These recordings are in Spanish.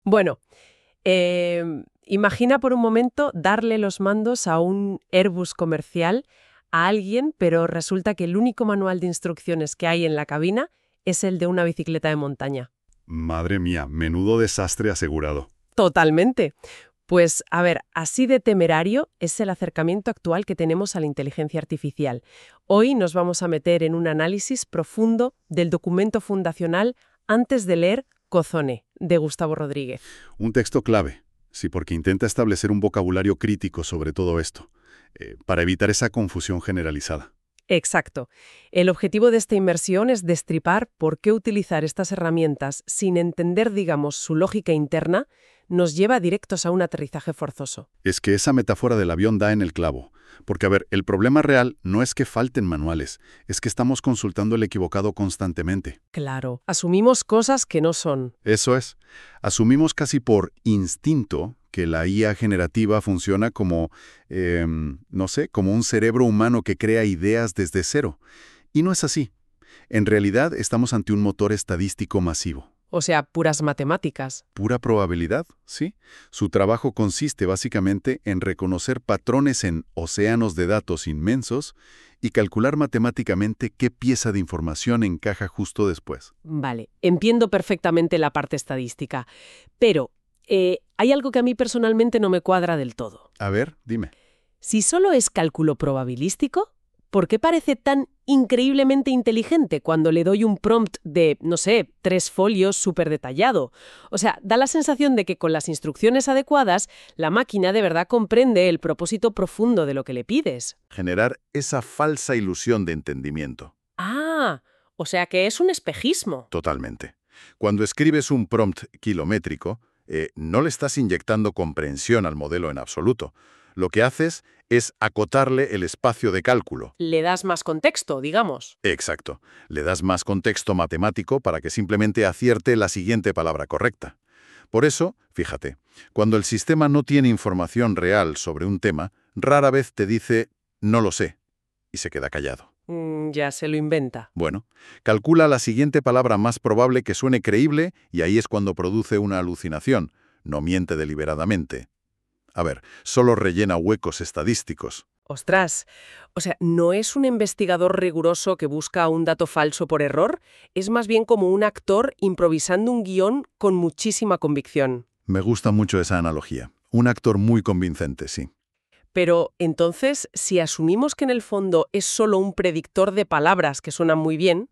Bueno, imagina por un momento darle los mandos a un Airbus comercial a alguien, pero resulta que el único manual de instrucciones que hay en la cabina es el de una bicicleta de montaña. Madre mía, menudo desastre asegurado. Totalmente. Pues, a ver, así de temerario es el acercamiento actual que tenemos a la inteligencia artificial. Hoy nos vamos a meter en un análisis profundo del documento fundacional antes de leer Cozone, de Gustavo Rodríguez. Un texto clave, sí, porque intenta establecer un vocabulario crítico sobre todo esto, para evitar esa confusión generalizada. Exacto. El objetivo de esta inmersión es destripar por qué utilizar estas herramientas sin entender, digamos, su lógica interna, nos lleva directos a un aterrizaje forzoso. Es que esa metáfora del avión da en el clavo. Porque, a ver, el problema real no es que falten manuales, es que estamos consultando el equivocado constantemente. Claro, asumimos cosas que no son. Eso es. Asumimos casi por instinto que la IA generativa funciona como, no sé, como un cerebro humano que crea ideas desde cero. Y no es así. En realidad estamos ante un motor estadístico masivo. O sea, puras matemáticas. Pura probabilidad, ¿sí? Su trabajo consiste básicamente en reconocer patrones en océanos de datos inmensos y calcular matemáticamente qué pieza de información encaja justo después. Vale, entiendo perfectamente la parte estadística, pero hay algo que a mí personalmente no me cuadra del todo. A ver, dime. Si solo es cálculo probabilístico, ¿por qué parece tan increíblemente inteligente cuando le doy un prompt de, no sé, 3 folios súper detallado? O sea, da la sensación de que con las instrucciones adecuadas, la máquina de verdad comprende el propósito profundo de lo que le pides. Generar esa falsa ilusión de entendimiento. Ah, o sea que es un espejismo. Totalmente. Cuando escribes un prompt kilométrico, no le estás inyectando comprensión al modelo en absoluto. Lo que haces es acotarle el espacio de cálculo. Le das más contexto, digamos. Exacto. Le das más contexto matemático para que simplemente acierte la siguiente palabra correcta. Por eso, fíjate, cuando el sistema no tiene información real sobre un tema, rara vez te dice «no lo sé» y se queda callado. Ya se lo inventa. Bueno, calcula la siguiente palabra más probable que suene creíble y ahí es cuando produce una alucinación. No miente deliberadamente. A ver, solo rellena huecos estadísticos. Ostras, o sea, ¿no es un investigador riguroso que busca un dato falso por error? Es más bien como un actor improvisando un guión con muchísima convicción. Me gusta mucho esa analogía. Un actor muy convincente, sí. Pero entonces, si asumimos que en el fondo es solo un predictor de palabras que suenan muy bien,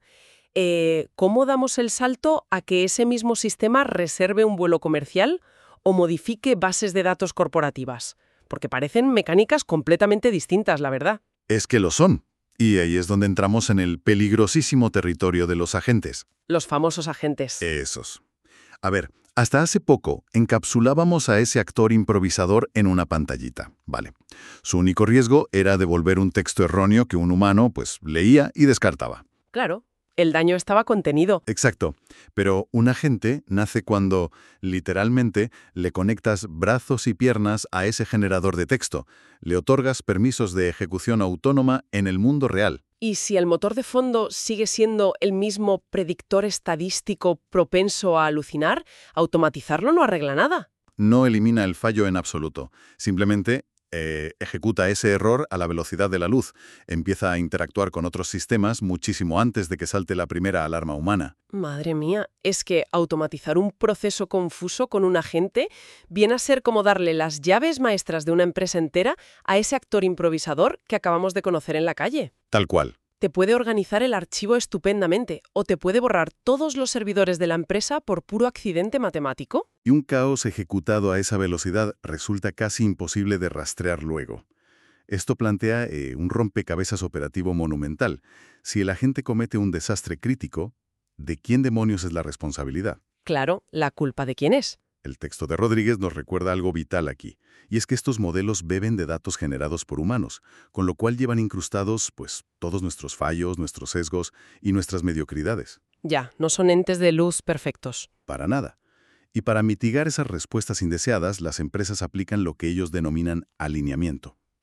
¿cómo damos el salto a que ese mismo sistema reserve un vuelo comercial o modifique bases de datos corporativas? Porque parecen mecánicas completamente distintas, la verdad. Es que lo son. Y ahí es donde entramos en el peligrosísimo territorio de los agentes. Los famosos agentes. Esos. A ver, hasta hace poco encapsulábamos a ese actor improvisador en una pantallita, ¿vale? Su único riesgo era devolver un texto erróneo que un humano, pues, leía y descartaba. Claro, el daño estaba contenido. Exacto. Pero un agente nace cuando, literalmente, le conectas brazos y piernas a ese generador de texto. Le otorgas permisos de ejecución autónoma en el mundo real. Y si el motor de fondo sigue siendo el mismo predictor estadístico propenso a alucinar, automatizarlo no arregla nada. No elimina el fallo en absoluto. Simplemente ejecuta ese error a la velocidad de la luz. Empieza a interactuar con otros sistemas muchísimo antes de que salte la primera alarma humana. Madre mía, es que automatizar un proceso confuso con un agente viene a ser como darle las llaves maestras de una empresa entera a ese actor improvisador que acabamos de conocer en la calle. Tal cual. Te puede organizar el archivo estupendamente o te puede borrar todos los servidores de la empresa por puro accidente matemático. Y un caos ejecutado a esa velocidad resulta casi imposible de rastrear luego. Esto plantea un rompecabezas operativo monumental. Si el agente comete un desastre crítico, ¿de quién demonios es la responsabilidad? Claro, ¿la culpa de quién es? El texto de Rodríguez nos recuerda algo vital aquí, y es que estos modelos beben de datos generados por humanos, con lo cual llevan incrustados, pues, todos nuestros fallos, nuestros sesgos y nuestras mediocridades. Ya, no son entes de luz perfectos. Para nada. Y para mitigar esas respuestas indeseadas, las empresas aplican lo que ellos denominan alineamiento.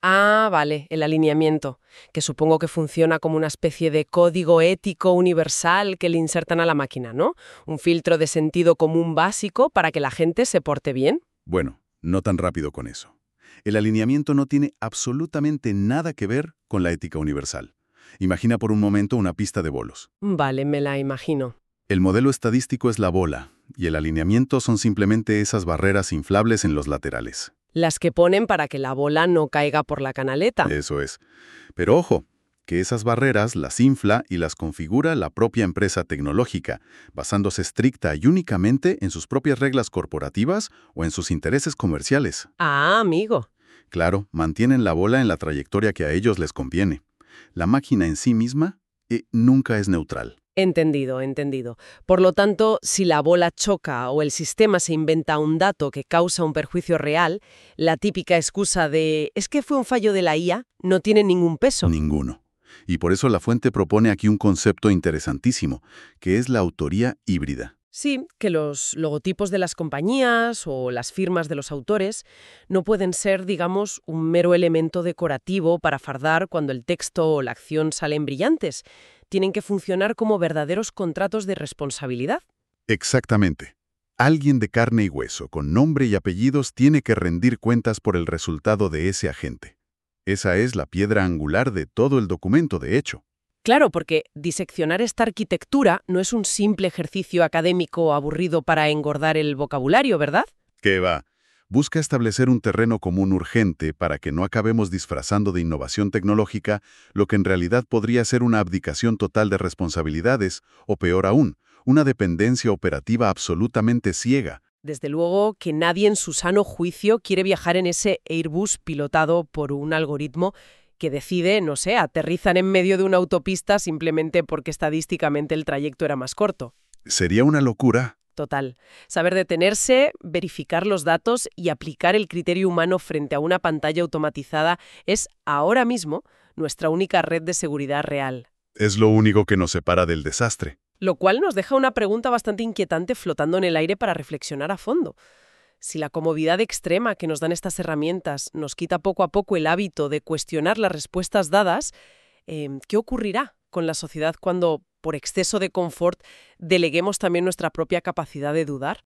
Ah, vale, el alineamiento, que supongo que funciona como una especie de código ético universal que le insertan a la máquina, ¿no? Un filtro de sentido común básico para que la gente se porte bien. Bueno, no tan rápido con eso. El alineamiento no tiene absolutamente nada que ver con la ética universal. Imagina por un momento una pista de bolos. Vale, me la imagino. El modelo estadístico es la bola, y el alineamiento son simplemente esas barreras inflables en los laterales. Las que ponen para que la bola no caiga por la canaleta. Eso es. Pero ojo, que esas barreras las infla y las configura la propia empresa tecnológica, basándose estricta y únicamente en sus propias reglas corporativas o en sus intereses comerciales. Ah, amigo. Claro, mantienen la bola en la trayectoria que a ellos les conviene. La máquina en sí misma nunca es neutral. Entendido, entendido. Por lo tanto, si la bola choca o el sistema se inventa un dato que causa un perjuicio real, la típica excusa de «es que fue un fallo de la IA» no tiene ningún peso. Ninguno. Y por eso la fuente propone aquí un concepto interesantísimo, que es la autoría híbrida. Sí, que los logotipos de las compañías o las firmas de los autores no pueden ser, digamos, un mero elemento decorativo para fardar cuando el texto o la acción salen brillantes. Tienen que funcionar como verdaderos contratos de responsabilidad. Exactamente. Alguien de carne y hueso, con nombre y apellidos, tiene que rendir cuentas por el resultado de ese agente. Esa es la piedra angular de todo el documento, de hecho. Claro, porque diseccionar esta arquitectura no es un simple ejercicio académico aburrido para engordar el vocabulario, ¿verdad? ¿Qué va? Busca establecer un terreno común urgente para que no acabemos disfrazando de innovación tecnológica lo que en realidad podría ser una abdicación total de responsabilidades, o peor aún, una dependencia operativa absolutamente ciega. Desde luego que nadie en su sano juicio quiere viajar en ese Airbus pilotado por un algoritmo que decide, no sé, aterrizan en medio de una autopista simplemente porque estadísticamente el trayecto era más corto. Sería una locura. Total. Saber detenerse, verificar los datos y aplicar el criterio humano frente a una pantalla automatizada es, ahora mismo, nuestra única red de seguridad real. Es lo único que nos separa del desastre. Lo cual nos deja una pregunta bastante inquietante flotando en el aire para reflexionar a fondo. Si la comodidad extrema que nos dan estas herramientas nos quita poco a poco el hábito de cuestionar las respuestas dadas, ¿qué ocurrirá con la sociedad cuando, por exceso de confort, deleguemos también nuestra propia capacidad de dudar?